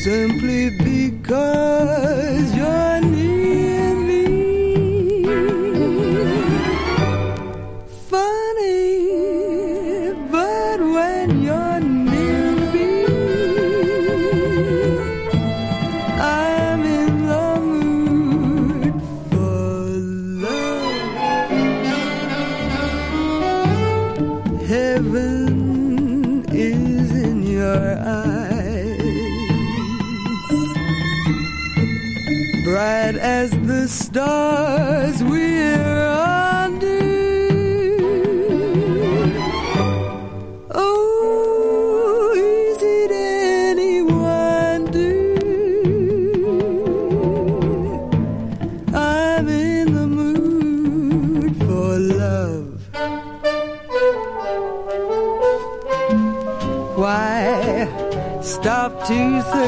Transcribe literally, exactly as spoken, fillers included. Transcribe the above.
simply because you're near me. Funny, but when you're near me, I'm in the mood for love. Heaven is in your eyes, bright as the stars we're under. Oh, is it any wonder I'm in the mood for love? Why stop to think?